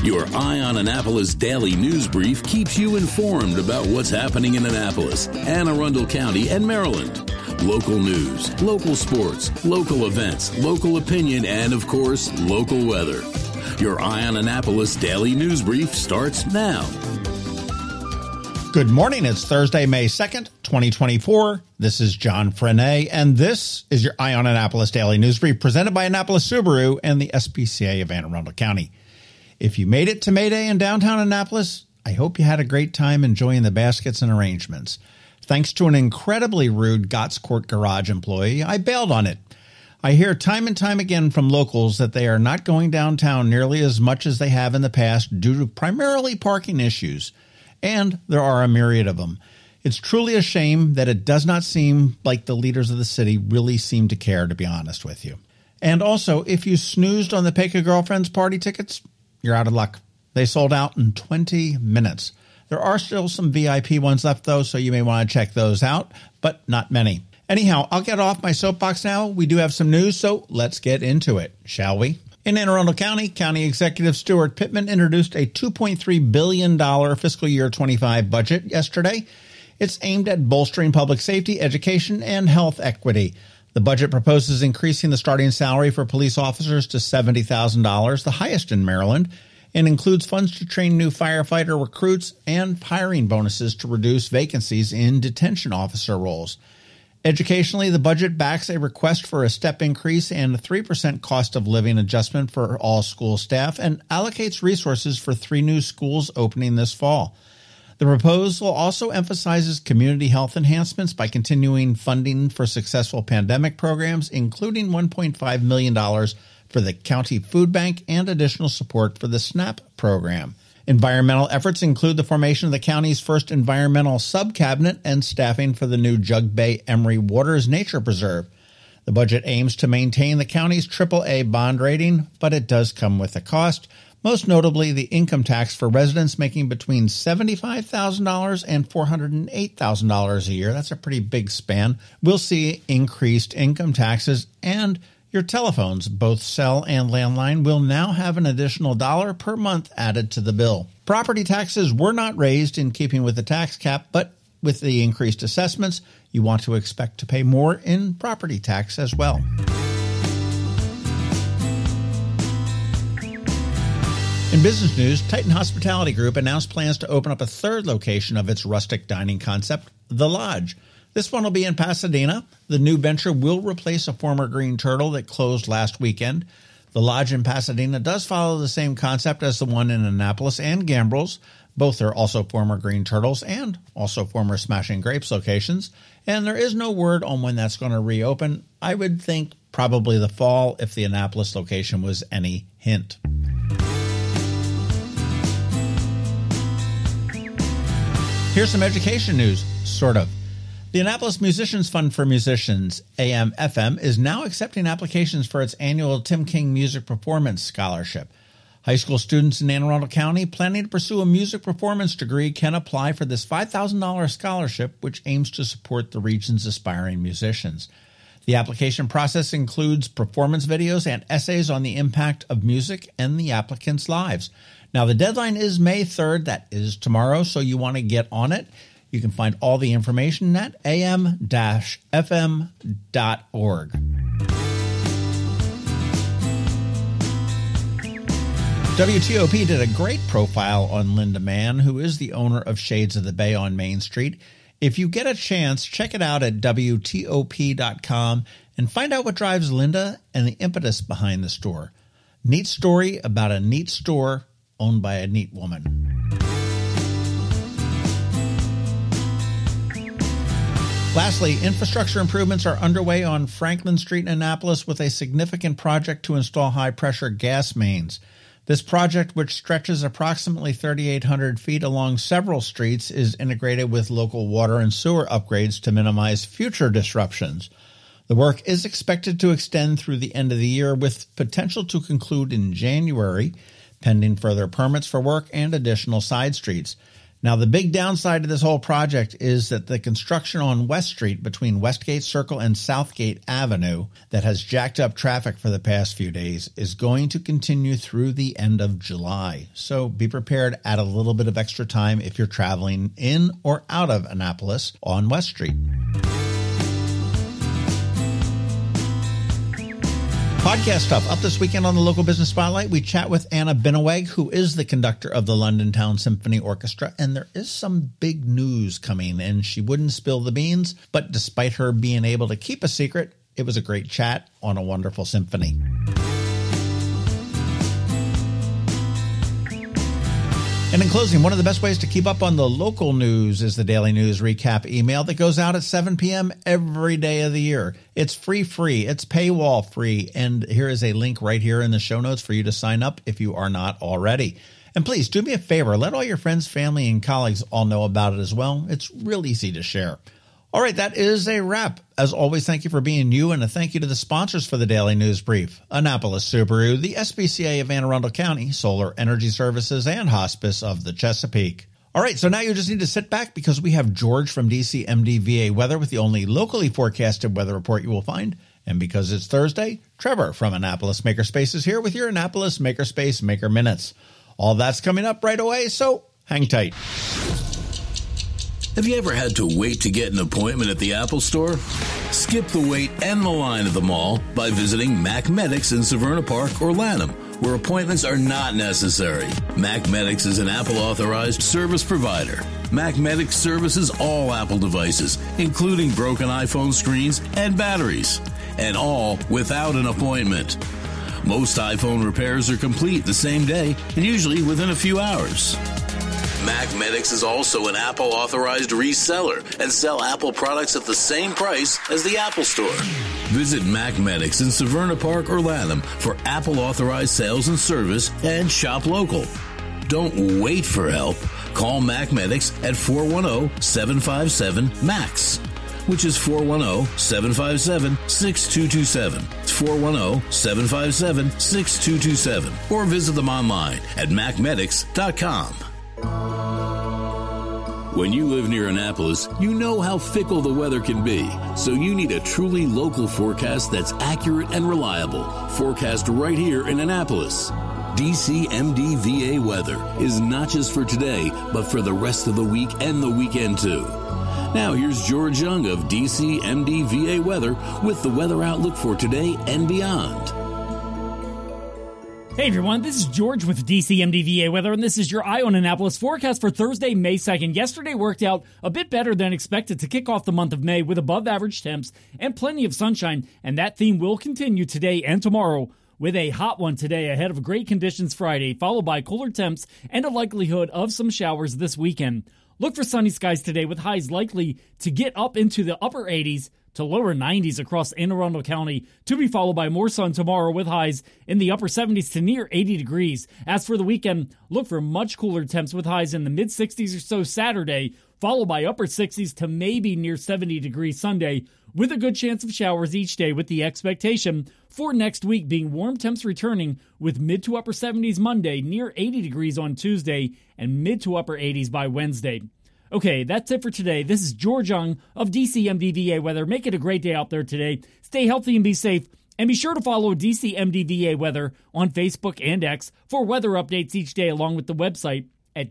Your Eye on Annapolis daily news brief keeps you informed about what's happening in Annapolis, Anne Arundel County, and Maryland. Local news, local sports, local events, local opinion, and, of course, local weather. Your Eye on Annapolis daily news brief starts now. Good morning. It's Thursday, May 2nd, 2024. This is John Frenaye, and this is your Eye on Annapolis daily news brief presented by Annapolis Subaru and the SPCA of Anne Arundel County. If you made it to May Day in downtown Annapolis, I hope you had a great time enjoying the baskets and arrangements. Thanks to an incredibly rude Gotts Court Garage employee, I bailed on it. I hear time and time again from locals that they are not going downtown nearly as much as they have in the past due to primarily parking issues. And there are a myriad of them. It's truly a shame that it does not seem like the leaders of the city really seem to care, to be honest with you. And also, if you snoozed on the Pecca Girlfriends party tickets, you're out of luck. They sold out in 20 minutes. There are still some VIP ones left, though, so you may want to check those out, but not many. Anyhow, I'll get off my soapbox now. We do have some news, so let's get into it, shall we? In Anne Arundel County, County Executive Stuart Pittman introduced a $2.3 billion fiscal year 25 budget yesterday. It's aimed at bolstering public safety, education, and health equity. The budget proposes increasing the starting salary for police officers to $70,000, the highest in Maryland, and includes funds to train new firefighter recruits and hiring bonuses to reduce vacancies in detention officer roles. Educationally, the budget backs a request for a step increase and a 3% cost of living adjustment for all school staff and allocates resources for 3 new schools opening this fall. The proposal also emphasizes community health enhancements by continuing funding for successful pandemic programs, including $1.5 million for the county food bank and additional support for the SNAP program. Environmental efforts include the formation of the county's first environmental sub-cabinet and staffing for the new Jug Bay Emery Waters Nature Preserve. The budget aims to maintain the county's AAA bond rating, but it does come with a cost, most notably the income tax for residents making between $75,000 and $408,000 a year. That's a pretty big span. We'll see increased income taxes, and your telephones, both cell and landline, will now have an additional $1 per month added to the bill. Property taxes were not raised in keeping with the tax cap, but with the increased assessments, you want to expect to pay more in property tax as well. In business news, Titan Hospitality Group announced plans to open up a third location of its rustic dining concept, The Lodge. This one will be in Pasadena. The new venture will replace a former Green Turtle that closed last weekend. The Lodge in Pasadena does follow the same concept as the one in Annapolis and Gambrills. Both are also former Green Turtles and also former Smashing Grapes locations. And there is no word on when that's going to reopen. I would think probably the fall if the Annapolis location was any hint. Here's some education news, sort of. The Annapolis Musicians Fund for Musicians, AM-FM, is now accepting applications for its annual Tim King Music Performance Scholarship. High school students in Anne Arundel County planning to pursue a music performance degree can apply for this $5,000 scholarship, which aims to support the region's aspiring musicians. The application process includes performance videos and essays on the impact of music and the applicants' lives. Now, the deadline is May 3rd. That is tomorrow, so you want to get on it. You can find all the information at am-fm.org. WTOP did a great profile on Linda Mann, who is the owner of Shades of the Bay on Main Street. If you get a chance, check it out at WTOP.com and find out what drives Linda and the impetus behind the store. Neat story about a neat store owned by a neat woman. Lastly, infrastructure improvements are underway on Franklin Street in Annapolis with a significant project to install high-pressure gas mains. This project, which stretches approximately 3,800 feet along several streets, is integrated with local water and sewer upgrades to minimize future disruptions. The work is expected to extend through the end of the year with potential to conclude in January, pending further permits for work and additional side streets. Now, the big downside to this whole project is that the construction on West Street between Westgate Circle and Southgate Avenue that has jacked up traffic for the past few days is going to continue through the end of July. So be prepared, add a little bit of extra time if you're traveling in or out of Annapolis on West Street. Podcast stuff. Up this weekend on the Local Business Spotlight, we chat with Anna Binneweg, who is the conductor of the London Town Symphony Orchestra, and there is some big news coming, and she wouldn't spill the beans, but despite her being able to keep a secret, it was a great chat on a wonderful symphony. And in closing, one of the best ways to keep up on the local news is the Daily News Recap email that goes out at 7 p.m. every day of the year. It's free, it's paywall free, and here is a link right here in the show notes for you to sign up if you are not already. And please do me a favor, let all your friends, family, and colleagues all know about it as well. It's real easy to share. All right, that is a wrap. As always, thank you for being you, and a thank you to the sponsors for the Daily News Brief: Annapolis Subaru, the SPCA of Anne Arundel County, Solar Energy Services, and Hospice of the Chesapeake. All right, so now you just need to sit back because we have George from DCMD VA Weather with the only locally forecasted weather report you will find. And because it's Thursday, Trevor from Annapolis Makerspace is here with your Annapolis Makerspace Maker Minutes. All that's coming up right away, so hang tight. Have you ever had to wait to get an appointment at the Apple Store? Skip the wait and the line at the mall by visiting Mac Medics in Severna Park or Lanham, where appointments are not necessary. Mac Medics is an Apple-authorized service provider. Mac Medics services all Apple devices, including broken iPhone screens and batteries, and all without an appointment. Most iPhone repairs are complete the same day and usually within a few hours. Mac Medics is also an Apple-authorized reseller and sell Apple products at the same price as the Apple Store. Visit Mac Medics in Severna Park or Lanham for Apple-authorized sales and service and shop local. Don't wait for help. Call Mac Medics at 410-757-MAX, which is 410-757-6227. It's 410-757-6227. Or visit them online at macmedics.com. When you live near Annapolis, you know how fickle the weather can be. So you need a truly local forecast that's accurate and reliable. Forecast right here in Annapolis. DCMD VA Weather is not just for today, but for the rest of the week and the weekend too. Now here's George Young of DCMD VA Weather with the weather outlook for today and beyond. Hey everyone, this is George with DCMD VA Weather, and this is your Eye on Annapolis forecast for Thursday, May 2nd. Yesterday worked out a bit better than expected to kick off the month of May with above average temps and plenty of sunshine, and that theme will continue today and tomorrow with a hot one today ahead of great conditions Friday, followed by cooler temps and a likelihood of some showers this weekend. Look for sunny skies today with highs likely to get up into the upper 80s to lower 90s across Anne Arundel County, to be followed by more sun tomorrow with highs in the upper 70s to near 80 degrees. As for the weekend, look for much cooler temps with highs in the mid-60s or so Saturday, followed by upper 60s to maybe near 70 degrees Sunday, with a good chance of showers each day, with the expectation for next week being warm temps returning with mid to upper 70s Monday, near 80 degrees on Tuesday, and mid to upper 80s by Wednesday. Okay, that's it for today. This is George Young of DCMD VA Weather. Make it a great day out there today. Stay healthy and be safe. And be sure to follow DCMD VA Weather on Facebook and X for weather updates each day, along with the website at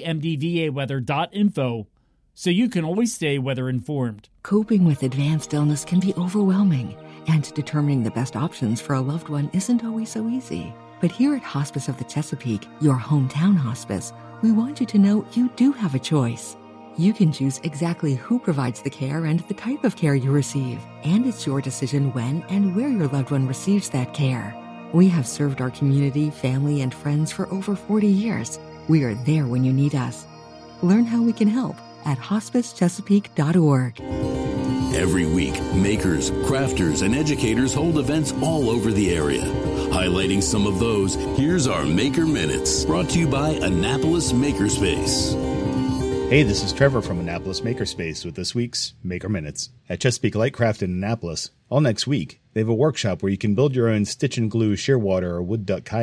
dcmdvaweather.info, so you can always stay weather informed. Coping with advanced illness can be overwhelming, and determining the best options for a loved one isn't always so easy. But here at Hospice of the Chesapeake, your hometown hospice, we want you to know you do have a choice. You can choose exactly who provides the care and the type of care you receive, and it's your decision when and where your loved one receives that care. We have served our community, family, and friends for over 40 years. We are there when you need us. Learn how we can help at hospicechesapeake.org. Every week, makers, crafters, and educators hold events all over the area. Highlighting some of those, here's our Maker Minutes, brought to you by Annapolis Makerspace. Hey, this is Trevor from Annapolis Makerspace with this week's Maker Minutes. At Chesapeake Lightcraft in Annapolis, all next week, they have a workshop where you can build your own stitch and glue shearwater or wood duck kayak.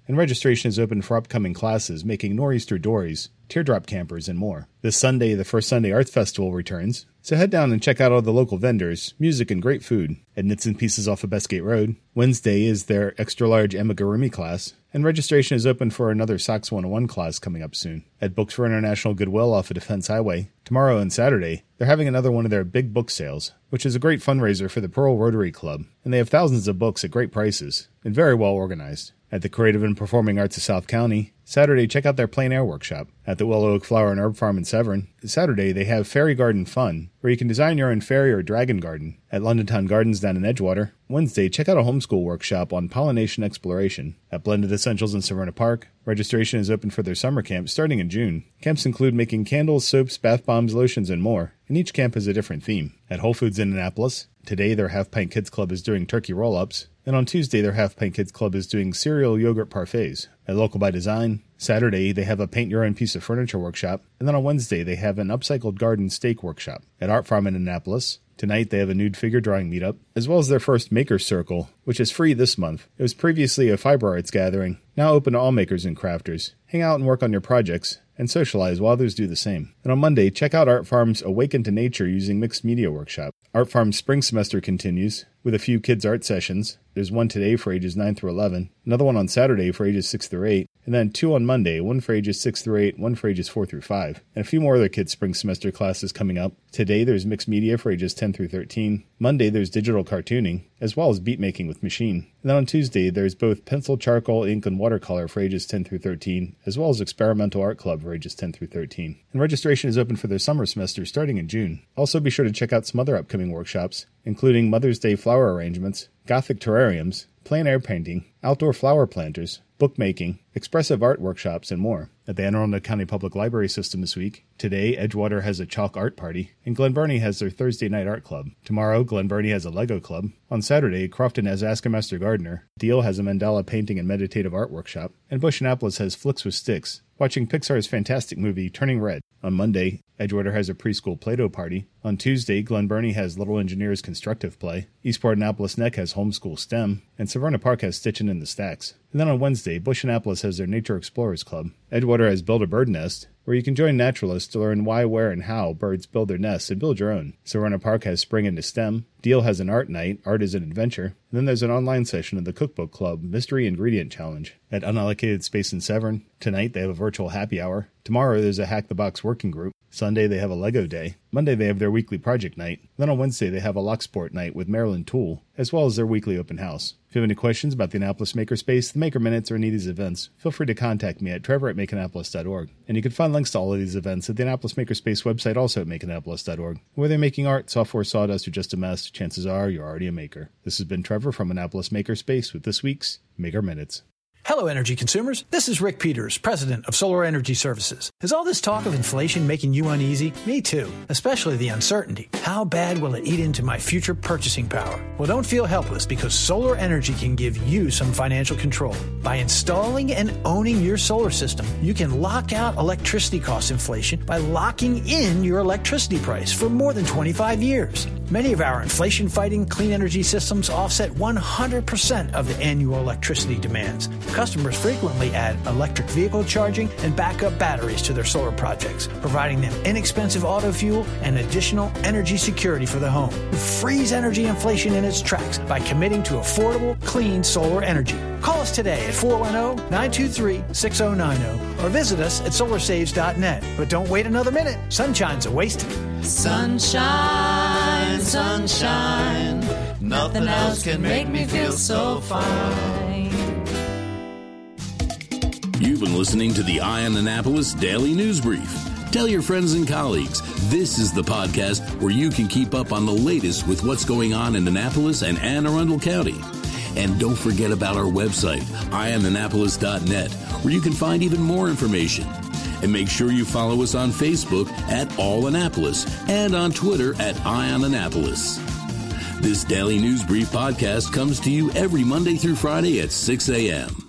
and registration is open for upcoming classes making nor'easter dories, teardrop campers, and more. This Sunday, the First Sunday Arts Festival returns, so head down and check out all the local vendors, music, and great food at Knits and Pieces off of Bestgate Road. Wednesday is their extra-large amigurumi class, and registration is open for another Sox 101 class coming up soon. At Books for International Goodwill off of Defense Highway, tomorrow and Saturday, they're having another one of their big book sales, which is a great fundraiser for the Pearl Rotary Club, and they have thousands of books at great prices, and very well organized. At the Creative and Performing Arts of South County, Saturday, check out their plein air workshop. At the Willow Oak Flower and Herb Farm in Severn, Saturday, they have Fairy Garden Fun, where you can design your own fairy or dragon garden. At London Town Gardens down in Edgewater, Wednesday, check out a homeschool workshop on pollination exploration. At Blended Essentials in Severna Park, registration is open for their summer camp starting in June. Camps include making candles, soaps, bath bombs, lotions, and more, and each camp has a different theme. At Whole Foods in Annapolis, today their Half Pint Kids Club is doing turkey roll-ups, and on Tuesday their Half Pint Kids Club is doing cereal yogurt parfaits. At Local by Design, Saturday they have a paint your own piece of furniture workshop, and then on Wednesday they have an upcycled garden steak workshop. At Art Farm in Annapolis, tonight they have a nude figure drawing meetup, as well as their first Maker Circle, which is free this month. It was previously a fiber arts gathering, now open to all makers and crafters. Hang out and work on your projects, and socialize while others do the same. And on Monday, check out Art Farm's Awaken to Nature Using Mixed Media workshop. Art Farm's spring semester continues with a few kids' art sessions. There's one today for ages 9 through 11, another one on Saturday for ages 6 through 8, and then 2 on Monday, one for ages 6 through 8, one for ages 4 through 5, and a few more other kids' spring semester classes coming up. Today there's mixed media for ages 10 through 13. Monday there's digital cartooning, as well as beat making with machine. And then on Tuesday there's both pencil, charcoal, ink, and watercolor for ages 10 through 13, as well as experimental art club for ages 10 through 13. And registration is open for their summer semester starting in June. Also be sure to check out some other upcoming workshops, including Mother's Day flower arrangements, Gothic terrariums, plein air painting, outdoor flower planters, bookmaking, expressive art workshops, and more. At the Anne Arundel County Public Library System this week, today Edgewater has a chalk art party, and Glen Burnie has their Thursday night art club. Tomorrow, Glen Burnie has a Lego club. On Saturday, Crofton has Ask a Master Gardener. Deal has a mandala painting and meditative art workshop, and Bush Annapolis has Flicks with Sticks, watching Pixar's fantastic movie Turning Red. On Monday, Edgewater has a preschool Play-Doh party. On Tuesday, Glen Burnie has Little Engineers Constructive Play. Eastport Annapolis Neck has Homeschool STEM, and Severna Park has Stitchin' in the Stacks. And then on Wednesday, Bush Annapolis has their Nature Explorers Club. Edgewater has Build a Bird Nest, where you can join naturalists to learn why, where, and how birds build their nests and build your own. Severna Park has Spring into STEM. Deal has an art night, Art is an Adventure. And then there's an online session of the Cookbook Club Mystery Ingredient Challenge. At Unallocated Space in Severn, tonight they have a virtual happy hour. Tomorrow there's a Hack the Box working group. Sunday they have a Lego day. Monday they have their weekly project night. Then on Wednesday they have a Locksport night with Maryland Tool, as well as their weekly open house. If you have any questions about the Annapolis Makerspace, the Maker Minutes, or any of these events, feel free to contact me at trevor@makeannapolis.org. And you can find links to all of these events at the Annapolis Makerspace website, also at makeannapolis.org. Whether you're making art, software, sawdust, or just a mess, chances are you're already a maker. This has been Trevor from Annapolis Makerspace with this week's Maker Minutes. Hello, energy consumers. This is Rick Peters, president of Solar Energy Services. Is all this talk of inflation making you uneasy? Me too, especially the uncertainty. How bad will it eat into my future purchasing power? Well, don't feel helpless, because solar energy can give you some financial control. By installing and owning your solar system, you can lock out electricity cost inflation by locking in your electricity price for more than 25 years. Many of our inflation-fighting clean energy systems offset 100% of the annual electricity demands. Customers frequently add electric vehicle charging and backup batteries to their solar projects, providing them inexpensive auto fuel and additional energy security for the home. Freeze energy inflation in its tracks by committing to affordable, clean solar energy. Call us today at 410-923-6090 or visit us at solarsaves.net. But don't wait another minute. Sunshine's a wasted. Sunshine, sunshine, nothing else can make me feel so fine. You've been listening to the Eye on Annapolis Daily News Brief. Tell your friends and colleagues, this is the podcast where you can keep up on the latest with what's going on in Annapolis and Anne Arundel County. And don't forget about our website, eyeonannapolis.net, where you can find even more information. And make sure you follow us on Facebook at All Annapolis and on Twitter at Eye on Annapolis. This Daily News Brief podcast comes to you every Monday through Friday at 6 a.m.